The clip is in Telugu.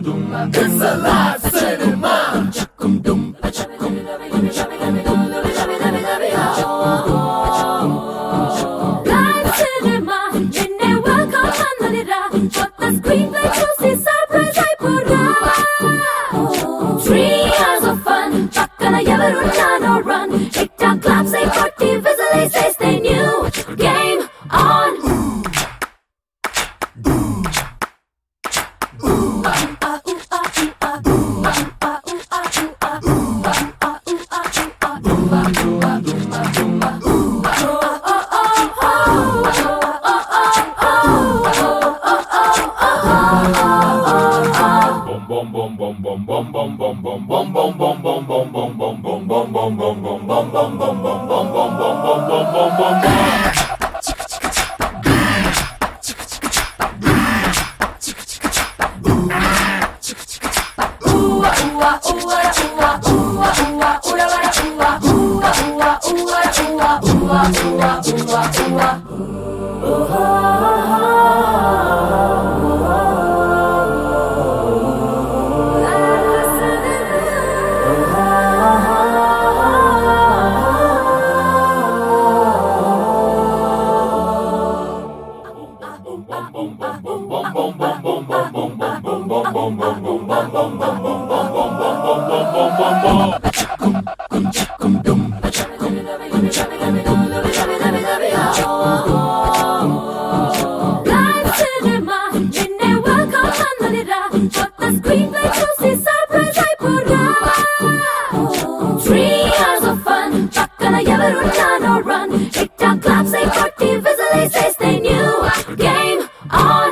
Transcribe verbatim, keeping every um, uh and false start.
It's a live cinema. Live cinema, నిన్నే welcome అన్నదిరా. కొత్త screen play చూసి surprise అయిపోరా. Three hours of fun, పక్కన ఎవరున్నారో run. Tick tock claps అయి కొట్టి whistle వేసేస్తే new game on. Live cinema, నిన్నే welcome అన్నదిరా. కొత్త screen play చూసి surprise అయిపోరా. Three hours of fun, పక్కన ఎవరున్నారో run. Tick tock claps అయి కొట్టి whistle వేసేస్తే new game on.